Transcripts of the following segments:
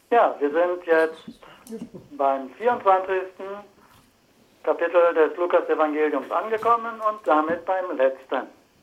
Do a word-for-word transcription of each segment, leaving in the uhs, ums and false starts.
Ja, wir sind jetzt beim vierundzwanzigsten Kapitel des Lukas-Evangeliums angekommen und damit beim letzten.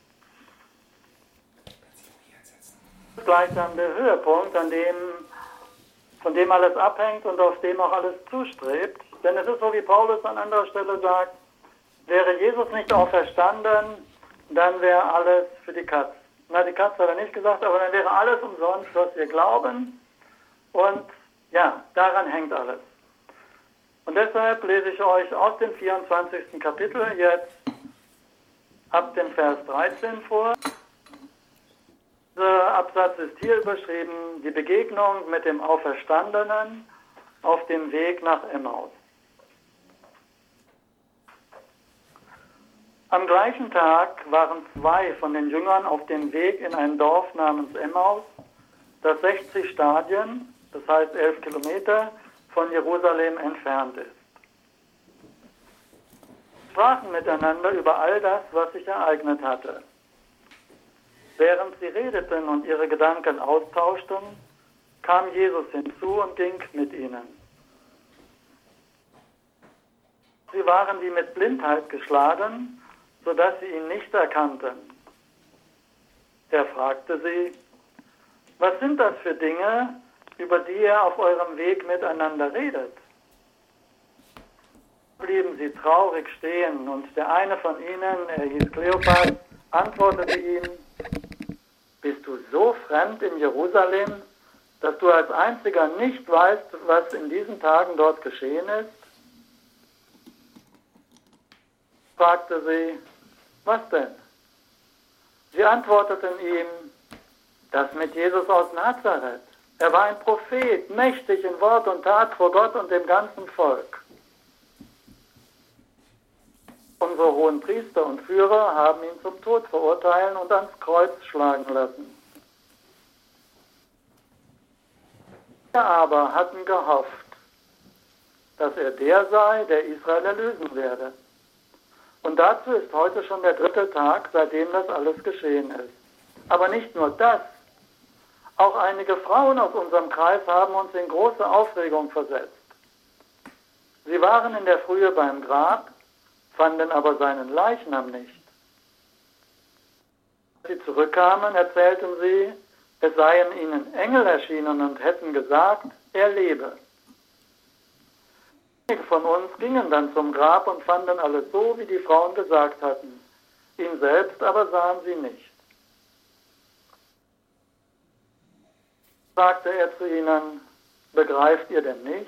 Gleich dann der Höhepunkt, an dem, von dem alles abhängt und auf dem auch alles zustrebt. Denn es ist so, wie Paulus an anderer Stelle sagt, wäre Jesus nicht auferstanden, dann wäre alles für die Katz. Na, die Katz hat er nicht gesagt, aber dann wäre alles umsonst, was wir glauben. Und ja, daran hängt alles. Und deshalb lese ich euch aus dem vierundzwanzigsten Kapitel jetzt ab dem Vers dreizehn vor. Dieser Absatz ist hier überschrieben, die Begegnung mit dem Auferstandenen auf dem Weg nach Emmaus. Am gleichen Tag waren zwei von den Jüngern auf dem Weg in ein Dorf namens Emmaus, das sechzig Stadien, das heißt elf Kilometer, von Jerusalem entfernt ist. Sie sprachen miteinander über all das, was sich ereignet hatte. Während sie redeten und ihre Gedanken austauschten, kam Jesus hinzu und ging mit ihnen. Sie waren wie mit Blindheit geschlagen, sodass sie ihn nicht erkannten. Er fragte sie, was sind das für Dinge, über die ihr auf eurem Weg miteinander redet? Blieben sie traurig stehen und der eine von ihnen, er hieß Kleopas, antwortete ihm, bist du so fremd in Jerusalem, dass du als einziger nicht weißt, was in diesen Tagen dort geschehen ist? Fragte sie, was denn? Sie antworteten ihm, das mit Jesus aus Nazareth. Er war ein Prophet, mächtig in Wort und Tat vor Gott und dem ganzen Volk. Unsere hohen Priester und Führer haben ihn zum Tod verurteilen und ans Kreuz schlagen lassen. Wir aber hatten gehofft, dass er der sei, der Israel erlösen werde. Und dazu ist heute schon der dritte Tag, seitdem das alles geschehen ist. Aber nicht nur das. Auch einige Frauen aus unserem Kreis haben uns in große Aufregung versetzt. Sie waren in der Frühe beim Grab, fanden aber seinen Leichnam nicht. Als sie zurückkamen, erzählten sie, es seien ihnen Engel erschienen und hätten gesagt, er lebe. Einige von uns gingen dann zum Grab und fanden alles so, wie die Frauen gesagt hatten. Ihn selbst aber sahen sie nicht. Sagte er zu ihnen, begreift ihr denn nicht?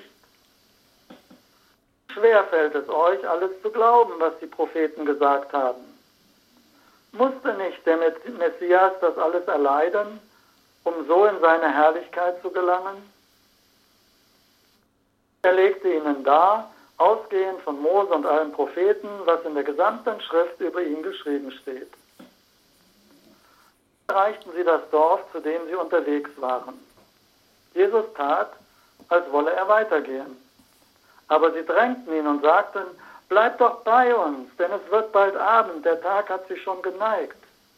Schwer fällt es euch, alles zu glauben, was die Propheten gesagt haben. Musste nicht der Messias das alles erleiden, um so in seine Herrlichkeit zu gelangen? Er legte ihnen dar, ausgehend von Mose und allen Propheten, was in der gesamten Schrift über ihn geschrieben steht. Erreichten sie das Dorf, zu dem sie unterwegs waren. Jesus tat, als wolle er weitergehen. Aber sie drängten ihn und sagten, bleib doch bei uns, denn es wird bald Abend, der Tag hat sich schon geneigt.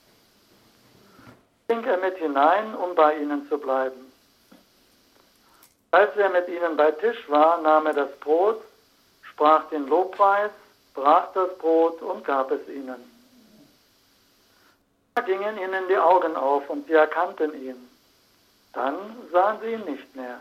Ging er mit hinein, um bei ihnen zu bleiben. Als er mit ihnen bei Tisch war, nahm er das Brot, sprach den Lobpreis, brach das Brot und gab es ihnen. Da gingen ihnen die Augen auf und sie erkannten ihn. Dann sahen sie ihn nicht mehr.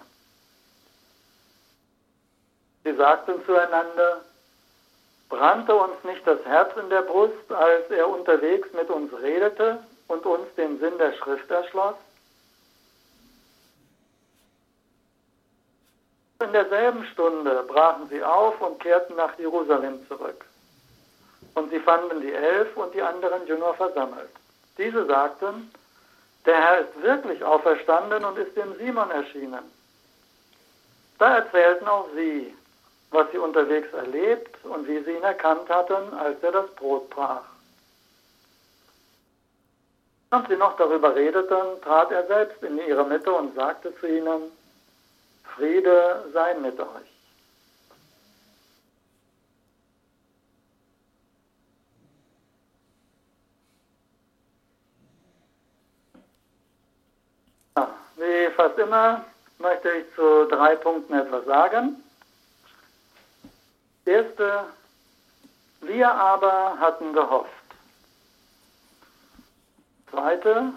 Sie sagten zueinander, brannte uns nicht das Herz in der Brust, als er unterwegs mit uns redete und uns den Sinn der Schrift erschloss? In derselben Stunde brachen sie auf und kehrten nach Jerusalem zurück. Und sie fanden die Elf und die anderen Jünger versammelt. Diese sagten, der Herr ist wirklich auferstanden und ist dem Simon erschienen. Da erzählten auch sie, was sie unterwegs erlebt und wie sie ihn erkannt hatten, als er das Brot brach. Als sie noch darüber redeten, trat er selbst in ihre Mitte und sagte zu ihnen, Friede sei mit euch. Ja, wie fast immer möchte ich zu drei Punkten etwas sagen. Erste, wir aber hatten gehofft. Zweite,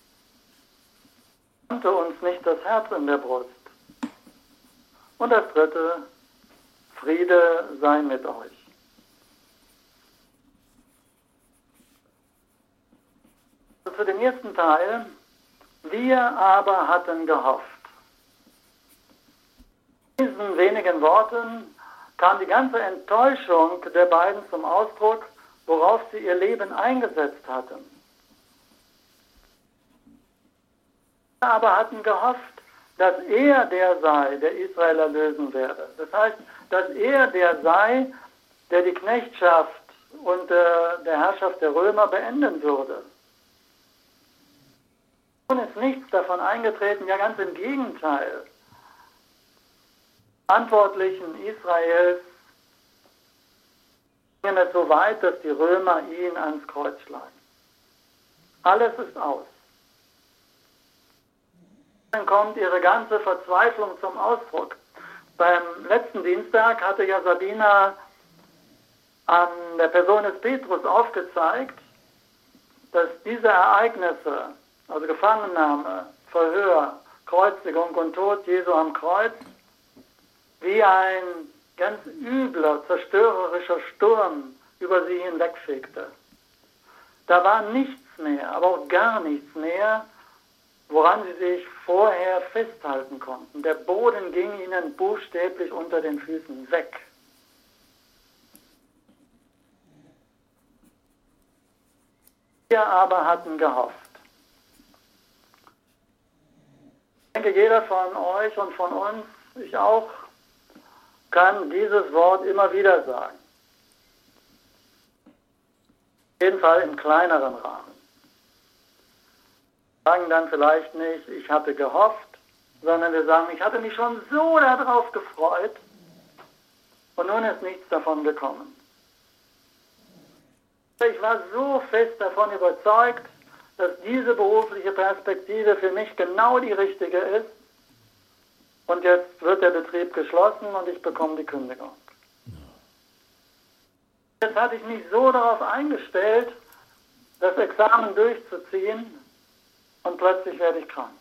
konnte uns nicht das Herz in der Brust. Und das dritte, Friede sei mit euch. Zu dem ersten Teil, wir aber hatten gehofft. In diesen wenigen Worten kam die ganze Enttäuschung der beiden zum Ausdruck, worauf sie ihr Leben eingesetzt hatten. Wir aber hatten gehofft, dass er der sei, der Israel erlösen werde. Das heißt, dass er der sei, der die Knechtschaft und äh, der Herrschaft der Römer beenden würde. Nun ist nichts davon eingetreten, ja ganz im Gegenteil. Verantwortlichen Israels gingen es so weit, dass die Römer ihn ans Kreuz schlagen. Alles ist aus. Dann kommt ihre ganze Verzweiflung zum Ausdruck. Beim letzten Dienstag hatte ja Sabina an der Person des Petrus aufgezeigt, dass diese Ereignisse, also Gefangennahme, Verhör, Kreuzigung und Tod Jesu am Kreuz, wie ein ganz übler, zerstörerischer Sturm über sie hinwegfegte. Da war nichts mehr, aber auch gar nichts mehr, woran sie sich vorher festhalten konnten. Der Boden ging ihnen buchstäblich unter den Füßen weg. Wir aber hatten gehofft. Ich denke, jeder von euch und von uns, ich auch, kann dieses Wort immer wieder sagen. Auf jeden Fall im kleineren Rahmen. Wir sagen dann vielleicht nicht, ich hatte gehofft, sondern wir sagen, ich hatte mich schon so darauf gefreut und nun ist nichts davon gekommen. Ich war so fest davon überzeugt, dass diese berufliche Perspektive für mich genau die richtige ist und jetzt wird der Betrieb geschlossen und ich bekomme die Kündigung. Jetzt hatte ich mich so darauf eingestellt, das Examen durchzuziehen und plötzlich werde ich krank.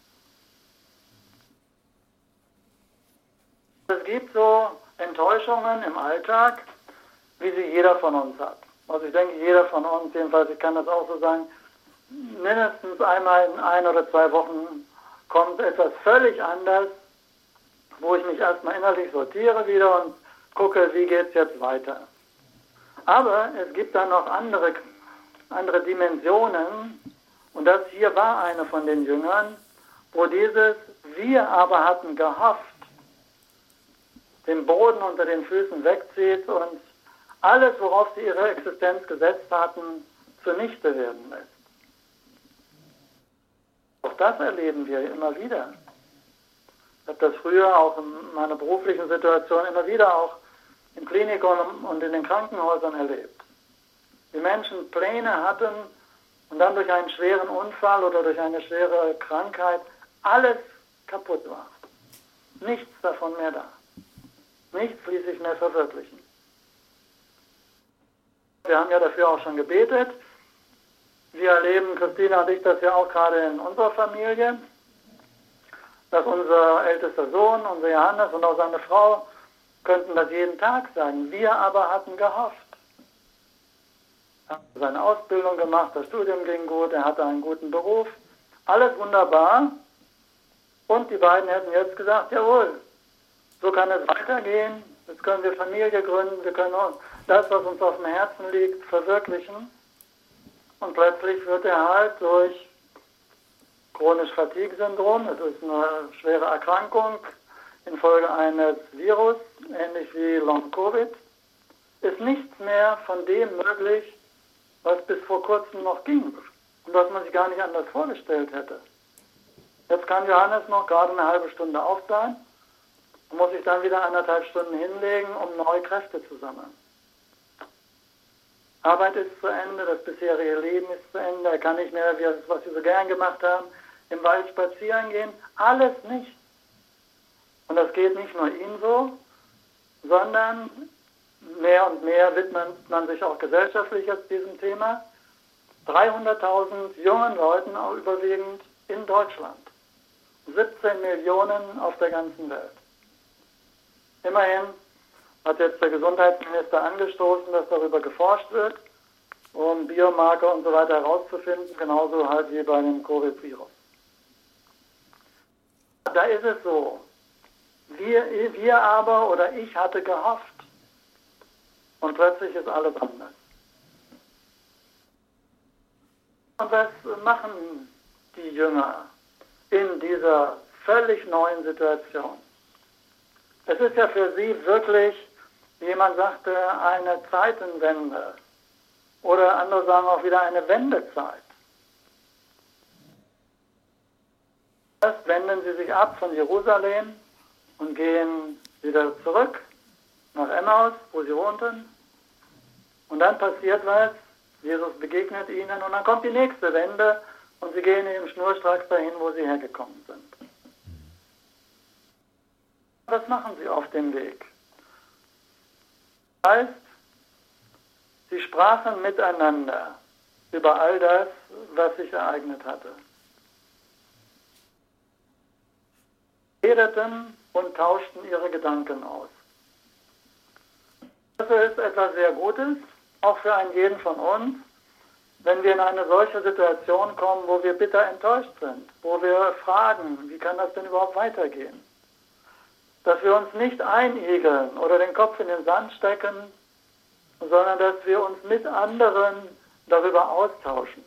Es gibt so Enttäuschungen im Alltag, wie sie jeder von uns hat. Also ich denke, jeder von uns, jedenfalls, ich kann das auch so sagen, mindestens einmal in ein oder zwei Wochen kommt etwas völlig anders, wo ich mich erstmal innerlich sortiere wieder und gucke, wie geht es jetzt weiter. Aber es gibt dann noch andere, andere Dimensionen und das hier war eine von den Jüngern, wo dieses wir aber hatten gehofft, den Boden unter den Füßen wegzieht und alles, worauf sie ihre Existenz gesetzt hatten, zunichte werden lässt. Auch das erleben wir immer wieder. Ich habe das früher auch in meiner beruflichen Situation immer wieder auch im Klinikum und in den Krankenhäusern erlebt. Die Menschen Pläne hatten und dann durch einen schweren Unfall oder durch eine schwere Krankheit alles kaputt war. Nichts davon mehr da. Nichts ließ sich mehr verwirklichen. Wir haben ja dafür auch schon gebetet. Wir erleben, Christina und ich, das ja auch gerade in unserer Familie, dass unser ältester Sohn, unser Johannes und auch seine Frau könnten das jeden Tag sagen. Wir aber hatten gehofft. Er hat seine Ausbildung gemacht, das Studium ging gut, er hatte einen guten Beruf. Alles wunderbar. Und die beiden hätten jetzt gesagt, jawohl, so kann es weitergehen. Jetzt können wir Familie gründen, wir können das, was uns auf dem Herzen liegt, verwirklichen. Und plötzlich wird er halt durch chronisches Fatigue-Syndrom, das ist eine schwere Erkrankung infolge eines Virus, ähnlich wie Long-Covid, ist nichts mehr von dem möglich, was bis vor kurzem noch ging und was man sich gar nicht anders vorgestellt hätte. Jetzt kann Johannes noch gerade eine halbe Stunde auf sein und muss sich dann wieder anderthalb Stunden hinlegen, um neue Kräfte zu sammeln. Arbeit ist zu Ende, das bisherige Leben ist zu Ende, er kann nicht mehr, was wir so gern gemacht haben, im Wald spazieren gehen, alles nicht. Und das geht nicht nur ihm so, sondern mehr und mehr widmet man sich auch gesellschaftlich jetzt diesem Thema. dreihunderttausend jungen Leuten, auch überwiegend in Deutschland. siebzehn Millionen auf der ganzen Welt. Immerhin hat jetzt der Gesundheitsminister angestoßen, dass darüber geforscht wird, um Biomarker und so weiter herauszufinden, genauso halt wie bei dem Covid-Virus. Da ist es so, wir, wir aber oder ich hatte gehofft und plötzlich ist alles anders. Und was machen die Jünger in dieser völlig neuen Situation? Es ist ja für sie wirklich, wie jemand sagte, eine Zeitenwende. Oder andere sagen auch wieder eine Wendezeit. Erst wenden sie sich ab von Jerusalem und gehen wieder zurück nach Emmaus, wo sie wohnten. Und dann passiert was, Jesus begegnet ihnen und dann kommt die nächste Wende und sie gehen eben schnurstracks dahin, wo sie hergekommen sind. Was machen sie auf dem Weg? Das heißt, sie sprachen miteinander über all das, was sich ereignet hatte. Redeten und tauschten ihre Gedanken aus. Das ist etwas sehr Gutes, auch für einen jeden von uns, wenn wir in eine solche Situation kommen, wo wir bitter enttäuscht sind, wo wir fragen, wie kann das denn überhaupt weitergehen? Dass wir uns nicht einigeln oder den Kopf in den Sand stecken, sondern dass wir uns mit anderen darüber austauschen.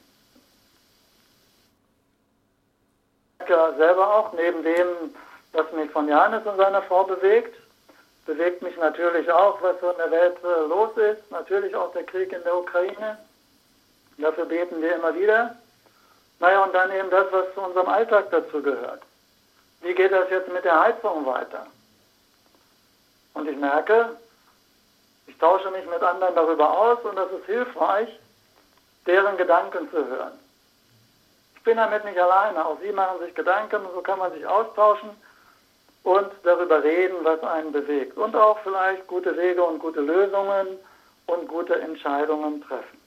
Ich merke selber auch, neben dem, was mich von Johannes und seiner Frau bewegt, bewegt mich natürlich auch, was so in der Welt äh, los ist, natürlich auch der Krieg in der Ukraine. Dafür beten wir immer wieder. Naja, und dann eben das, was zu unserem Alltag dazu gehört. Wie geht das jetzt mit der Heizung weiter? Und ich merke, ich tausche mich mit anderen darüber aus und das ist hilfreich, deren Gedanken zu hören. Ich bin damit nicht alleine, auch Sie machen sich Gedanken und so kann man sich austauschen und darüber reden, was einen bewegt. Und auch vielleicht gute Wege und gute Lösungen und gute Entscheidungen treffen.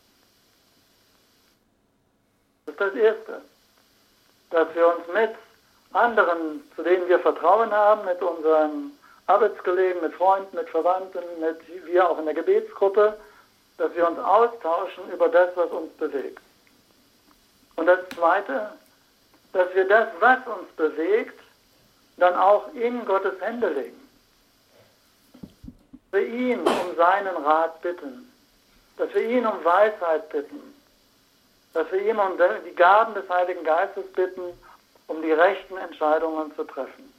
Das ist das Erste, dass wir uns mit anderen, zu denen wir Vertrauen haben, mit unseren Arbeitskollegen, mit Freunden, mit Verwandten, mit wir auch in der Gebetsgruppe, dass wir uns austauschen über das, was uns bewegt. Und das Zweite, dass wir das, was uns bewegt, dann auch in Gottes Hände legen. Dass wir ihn um seinen Rat bitten, dass wir ihn um Weisheit bitten, dass wir ihn um die Gaben des Heiligen Geistes bitten, um die rechten Entscheidungen zu treffen.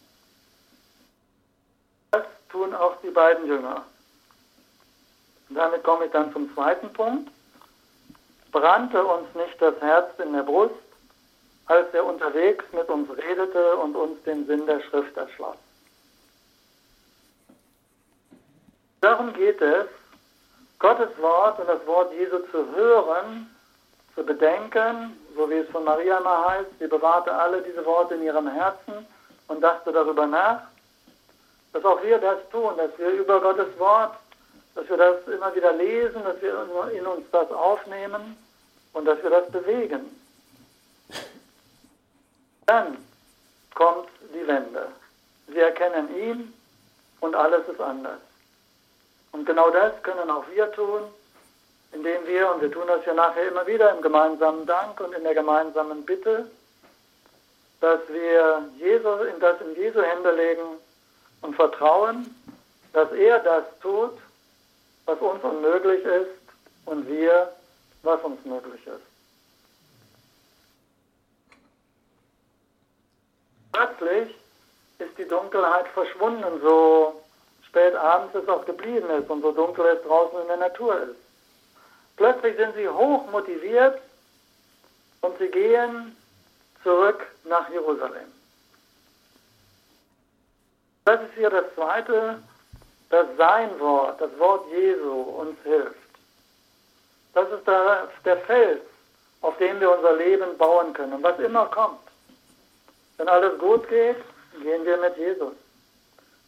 Das tun auch die beiden Jünger. Und damit komme ich dann zum zweiten Punkt. Brannte uns nicht das Herz in der Brust, als er unterwegs mit uns redete und uns den Sinn der Schrift erschloss. Darum geht es, Gottes Wort und das Wort Jesu zu hören, zu bedenken, so wie es von Maria mal heißt, sie bewahrte alle diese Worte in ihrem Herzen und dachte darüber nach, dass auch wir das tun, dass wir über Gottes Wort, dass wir das immer wieder lesen, dass wir in uns das aufnehmen und dass wir das bewegen. Dann kommt die Wende. Wir erkennen ihn und alles ist anders. Und genau das können auch wir tun, indem wir, und wir tun das ja nachher immer wieder im gemeinsamen Dank und in der gemeinsamen Bitte, dass wir Jesus in das in Jesu Hände legen und vertrauen, dass er das tut, was uns unmöglich ist und wir, was uns möglich ist. Plötzlich ist die Dunkelheit verschwunden, so spät abends es auch geblieben ist und so dunkel es draußen in der Natur ist. Plötzlich sind sie hoch motiviert und sie gehen zurück nach Jerusalem. Das ist hier das Zweite, dass sein Wort, das Wort Jesu uns hilft. Das ist der, der Fels, auf dem wir unser Leben bauen können, was immer kommt. Wenn alles gut geht, gehen wir mit Jesus.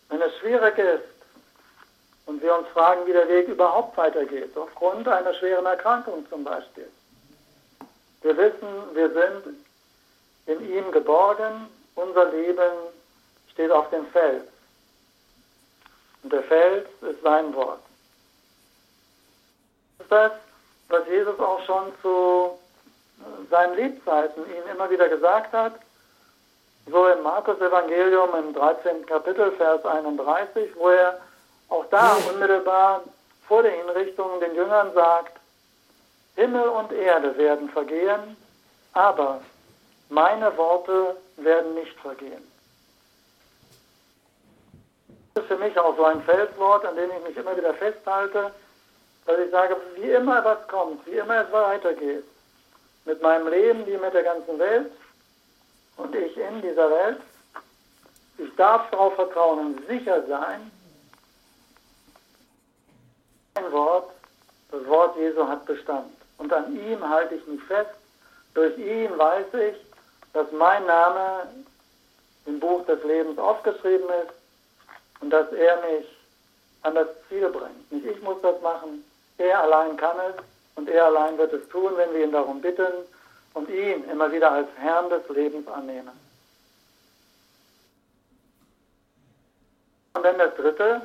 wenn es schwierig ist und wir uns fragen, wie der Weg überhaupt weitergeht, aufgrund einer schweren Erkrankung zum Beispiel. Wir wissen, wir sind in ihm geborgen, unser Leben steht auf dem Fels. Und der Fels ist sein Wort. Das ist das, was Jesus auch schon zu seinen Lebzeiten ihnen immer wieder gesagt hat. So im Markus-Evangelium im dreizehnten Kapitel, Vers einunddreißig, wo er auch da unmittelbar vor der Hinrichtung den Jüngern sagt, Himmel und Erde werden vergehen, aber meine Worte werden nicht vergehen. Das ist für mich auch so ein Felswort, an dem ich mich immer wieder festhalte, dass ich sage, wie immer was kommt, wie immer es weitergeht, mit meinem Leben wie mit der ganzen Welt und ich in dieser Welt, ich darf darauf vertrauen und sicher sein, ein Wort, das Wort Jesu hat Bestand. Und an ihm halte ich mich fest. Durch ihn weiß ich, dass mein Name im Buch des Lebens aufgeschrieben ist und dass er mich an das Ziel bringt. Nicht ich muss das machen, er allein kann es und er allein wird es tun, wenn wir ihn darum bitten und ihn immer wieder als Herrn des Lebens annehmen. Und dann das Dritte.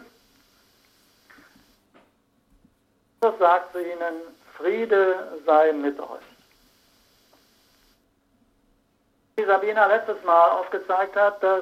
Jesus sagt zu ihnen, Friede sei mit euch. Wie Sabina letztes Mal aufgezeigt hat, dass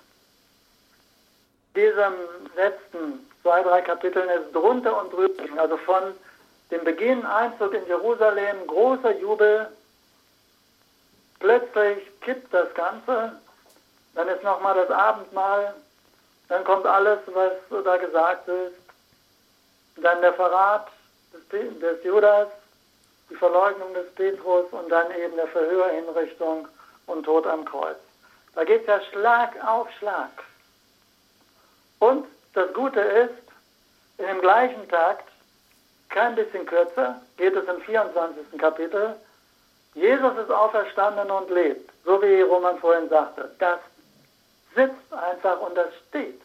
diesem letzten zwei, drei Kapiteln es drunter und drüber ging. Also von dem Beginn, Einzug in Jerusalem, großer Jubel, plötzlich kippt das Ganze, dann ist nochmal das Abendmahl, dann kommt alles, was da gesagt ist, dann der Verrat des, des Judas, die Verleugnung des Petrus und dann eben der Verhör, Hinrichtung und Tod am Kreuz. Da geht es ja Schlag auf Schlag. Und das Gute ist, in dem gleichen Takt, kein bisschen kürzer, geht es im vierundzwanzigsten Kapitel, Jesus ist auferstanden und lebt, so wie Roman vorhin sagte. Das sitzt einfach und das steht.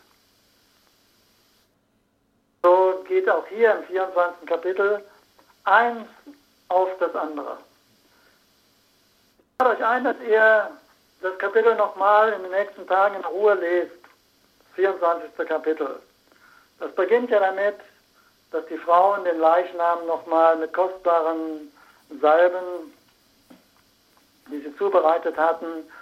So geht auch hier im vierundzwanzigsten Kapitel eins auf das andere. Ich lade euch ein, dass ihr das Kapitel nochmal in den nächsten Tagen in Ruhe lest. vierundzwanzigste Kapitel. Das beginnt ja damit, dass die Frauen den Leichnam nochmal mit kostbaren Salben, die sie zubereitet hatten,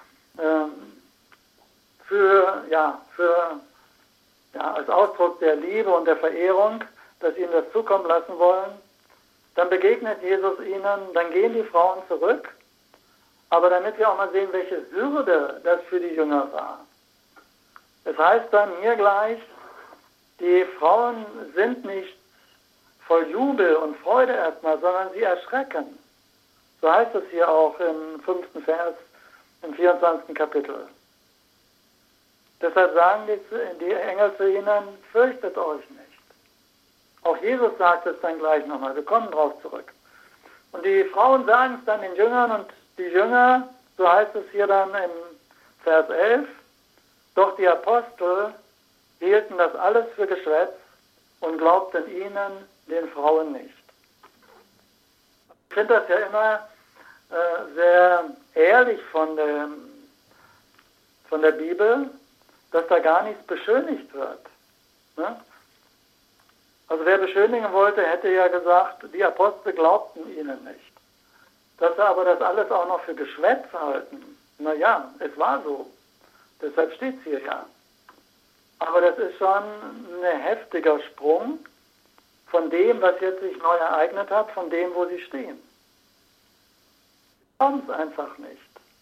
für, ja, für, ja, als Ausdruck der Liebe und der Verehrung, dass sie ihnen das zukommen lassen wollen. Dann begegnet Jesus ihnen, dann gehen die Frauen zurück, aber damit wir auch mal sehen, welche Hürde das für die Jünger war. Es heißt dann hier gleich, die Frauen sind nicht voll Jubel und Freude erstmal, sondern sie erschrecken. So heißt es hier auch im fünften Vers, im vierundzwanzigsten Kapitel. Deshalb sagen die, die Engel zu ihnen, fürchtet euch nicht. Auch Jesus sagt es dann gleich nochmal, wir kommen drauf zurück. Und die Frauen sagen es dann den Jüngern und die Jünger, so heißt es hier dann im Vers elf, doch die Apostel hielten das alles für Geschwätz und glaubten ihnen, den Frauen nicht. Ich finde das ja immer äh, sehr ehrlich von der, von der Bibel, dass da gar nichts beschönigt wird. Ne? Also wer beschönigen wollte, hätte ja gesagt, die Apostel glaubten ihnen nicht. Dass sie aber das alles auch noch für Geschwätz halten, naja, es war so. Deshalb steht es hier ja. Aber das ist schon ein heftiger Sprung von dem, was jetzt sich neu ereignet hat, von dem, wo sie stehen. Sie glauben es einfach nicht.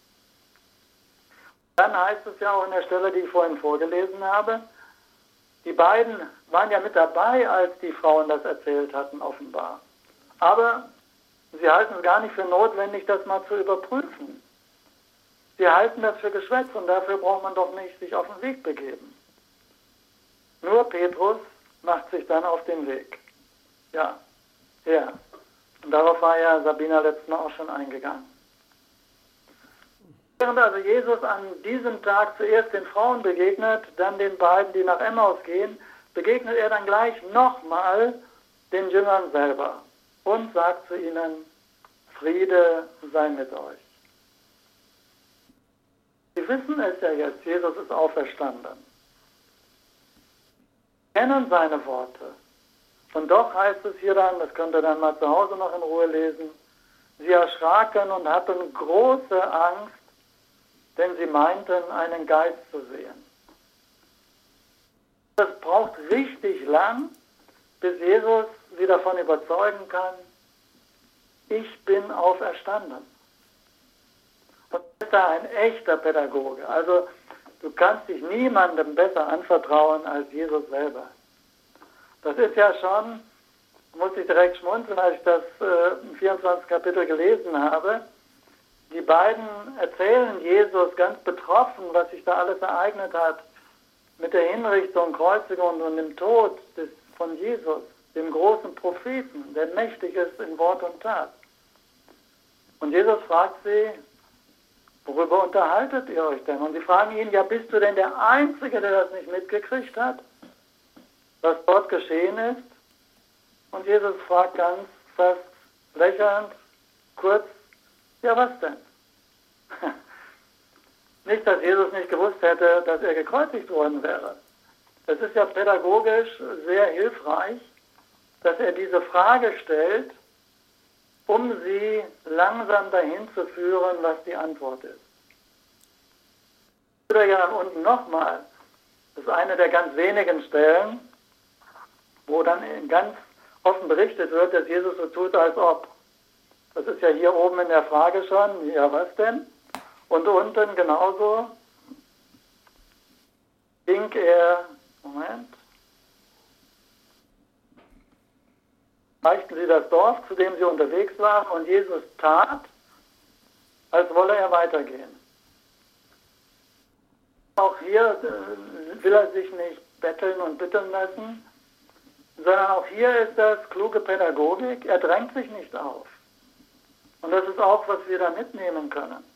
Dann heißt es ja auch in der Stelle, die ich vorhin vorgelesen habe, die beiden waren ja mit dabei, als die Frauen das erzählt hatten, offenbar. Aber sie halten es gar nicht für notwendig, das mal zu überprüfen. Sie halten das für Geschwätz und dafür braucht man doch nicht sich auf den Weg begeben. Nur Petrus macht sich dann auf den Weg. Ja, ja. Und darauf war ja Sabina letztes Mal auch schon eingegangen. Während also Jesus an diesem Tag zuerst den Frauen begegnet, dann den beiden, die nach Emmaus gehen, begegnet er dann gleich nochmal den Jüngern selber und sagt zu ihnen, Friede sei mit euch. Sie wissen es ja jetzt, Jesus ist auferstanden. Sie kennen seine Worte. Und doch heißt es hier dann, das könnt ihr dann mal zu Hause noch in Ruhe lesen, sie erschraken und hatten große Angst, denn sie meinten, einen Geist zu sehen. Es braucht richtig lang, bis Jesus sie davon überzeugen kann, ich bin auferstanden. Und das ist da ein echter Pädagoge. Also du kannst dich niemandem besser anvertrauen als Jesus selber. Das ist ja schon, muss ich direkt schmunzeln, als ich das äh, im vierundzwanzigsten Kapitel gelesen habe. Die beiden erzählen Jesus ganz betroffen, was sich da alles ereignet hat mit der Hinrichtung, Kreuzigung und dem Tod des, von Jesus, dem großen Propheten, der mächtig ist in Wort und Tat. Und Jesus fragt sie, worüber unterhaltet ihr euch denn? Und sie fragen ihn, ja, bist du denn der Einzige, der das nicht mitgekriegt hat, was dort geschehen ist? Und Jesus fragt ganz fast lächelnd, kurz, ja, was denn? Nicht, dass Jesus nicht gewusst hätte, dass er gekreuzigt worden wäre. Es ist ja pädagogisch sehr hilfreich, dass er diese Frage stellt, um sie langsam dahin zu führen, was die Antwort ist. Oder ja dann unten nochmal, das ist eine der ganz wenigen Stellen, wo dann ganz offen berichtet wird, dass Jesus so tut, als ob. Das ist ja hier oben in der Frage schon, ja was denn? Und unten genauso ging er, Moment, erreichten sie das Dorf, zu dem sie unterwegs waren, und Jesus tat, als wolle er weitergehen. Auch hier will er sich nicht betteln und bitten lassen, sondern auch hier ist das kluge Pädagogik, er drängt sich nicht auf. Und das ist auch, was wir da mitnehmen können.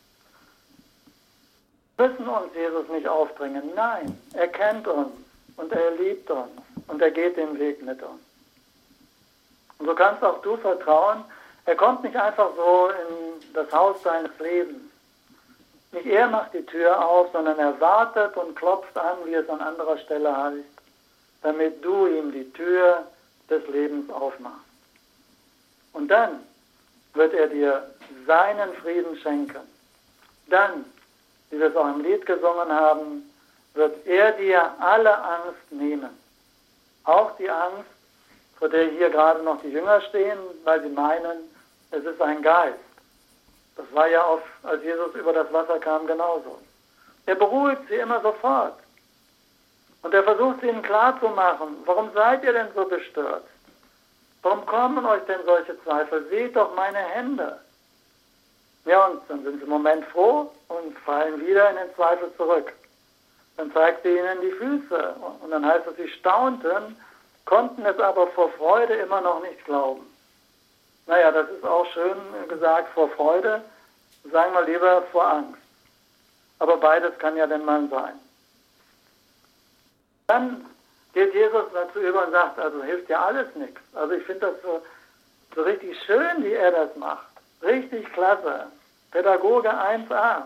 Wir müssen uns Jesus nicht aufdrängen. Nein, er kennt uns und er liebt uns und er geht den Weg mit uns. Und so kannst auch du vertrauen, er kommt nicht einfach so in das Haus deines Lebens. Nicht er macht die Tür auf, sondern er wartet und klopft an, wie es an anderer Stelle heißt, damit du ihm die Tür des Lebens aufmachst. Und dann wird er dir seinen Frieden schenken. Dann, wie wir es auch im Lied gesungen haben, wird er dir alle Angst nehmen. Auch die Angst, vor der hier gerade noch die Jünger stehen, weil sie meinen, es ist ein Geist. Das war ja, auf, als Jesus über das Wasser kam, genauso. Er beruhigt sie immer sofort. Und er versucht ihnen klarzumachen, warum seid ihr denn so bestürzt? Warum kommen euch denn solche Zweifel? Seht doch meine Hände. Ja, und dann sind sie im Moment froh und fallen wieder in den Zweifel zurück. Dann zeigt er ihnen die Füße. Und dann heißt es, sie staunten, konnten es aber vor Freude immer noch nicht glauben. Naja, das ist auch schön gesagt, vor Freude, sagen wir lieber vor Angst. Aber beides kann ja denn mal sein. Dann geht Jesus dazu über und sagt, also hilft ja alles nichts. Also ich finde das so, so richtig schön, wie er das macht. Richtig klasse. Pädagoge eins a.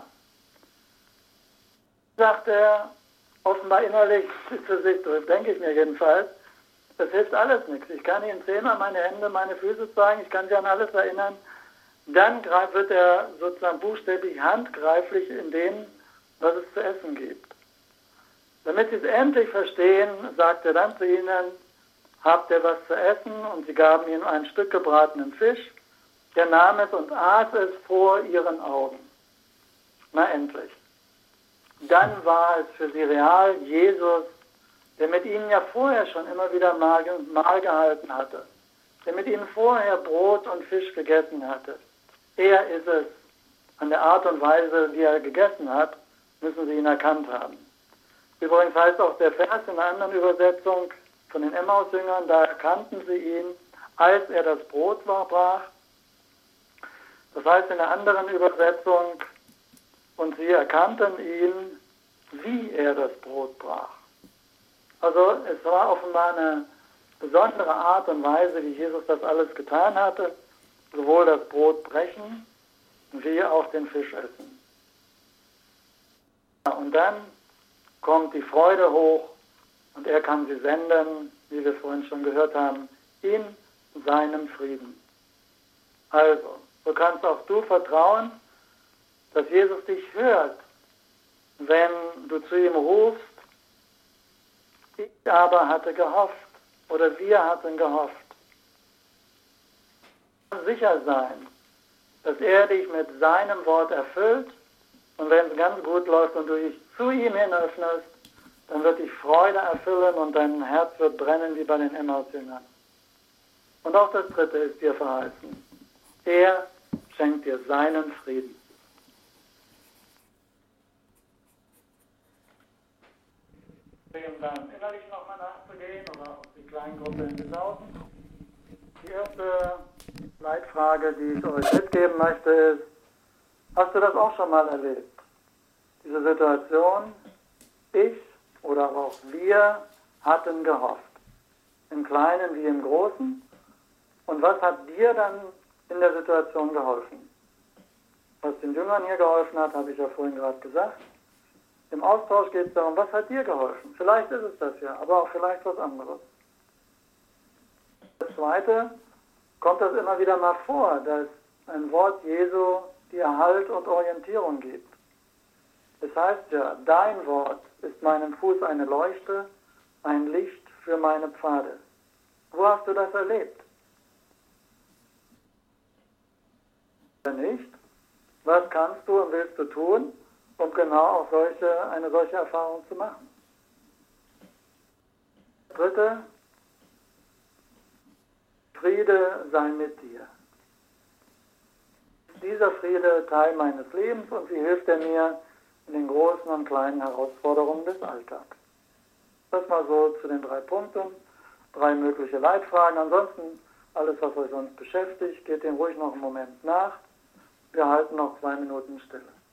Sagt er, offenbar innerlich zu sich durch, denke ich mir jedenfalls, das hilft alles nichts. Ich kann Ihnen zehnmal meine Hände, meine Füße zeigen, ich kann Sie an alles erinnern. Dann wird er sozusagen buchstäblich handgreiflich in dem, was es zu essen gibt. Damit Sie es endlich verstehen, sagt er dann zu ihnen, habt ihr was zu essen? Und sie gaben ihm ein Stück gebratenen Fisch. Er nahm es und aß es vor ihren Augen. Na endlich. Dann war es für sie real Jesus, der mit ihnen ja vorher schon immer wieder Mahl, Mahl gehalten hatte, der mit ihnen vorher Brot und Fisch gegessen hatte. Er ist es. An der Art und Weise, wie er gegessen hat, müssen sie ihn erkannt haben. Übrigens heißt auch der Vers in einer anderen Übersetzung von den Emmaus-Jüngern, da erkannten sie ihn, als er das Brot war, brach. Das heißt in einer anderen Übersetzung, und sie erkannten ihn, wie er das Brot brach. Also es war offenbar eine besondere Art und Weise, wie Jesus das alles getan hatte, sowohl das Brot brechen, wie auch den Fisch essen. Und dann kommt die Freude hoch und er kann sie senden, wie wir vorhin schon gehört haben, in seinem Frieden. Also, so kannst auch du vertrauen, dass Jesus dich hört, wenn du zu ihm rufst, ich aber hatte gehofft oder wir hatten gehofft. Sicher sein, dass er dich mit seinem Wort erfüllt und wenn es ganz gut läuft und du dich zu ihm hin öffnest, dann wird dich Freude erfüllen und dein Herz wird brennen wie bei den Emmaus-Jüngern. Und auch das Dritte ist dir verheißen. Er schenkt dir seinen Frieden. Um dann innerlich nochmal nachzugehen oder auf die Kleingruppe in Gesauten. Die erste Leitfrage, die ich euch mitgeben möchte, ist, hast du das auch schon mal erlebt? Diese Situation, ich oder auch wir hatten gehofft. Im Kleinen wie im Großen. Und was hat dir dann in der Situation geholfen? Was den Jüngern hier geholfen hat, habe ich ja vorhin gerade gesagt. Im Austausch geht es darum, was hat dir geholfen? Vielleicht ist es das ja, aber auch vielleicht was anderes. Das Zweite, kommt das immer wieder mal vor, dass ein Wort Jesu dir Halt und Orientierung gibt. Es heißt ja, dein Wort ist meinem Fuß eine Leuchte, ein Licht für meine Pfade. Wo hast du das erlebt? Wenn nicht, was kannst du und willst du tun, um genau auch solche, eine solche Erfahrung zu machen? Dritte, Friede sei mit dir. Dieser Friede Teil meines Lebens und wie hilft er mir in den großen und kleinen Herausforderungen des Alltags? Das mal so zu den drei Punkten, drei mögliche Leitfragen. Ansonsten alles, was euch sonst beschäftigt, geht dem ruhig noch einen Moment nach. Wir halten noch zwei Minuten Stille.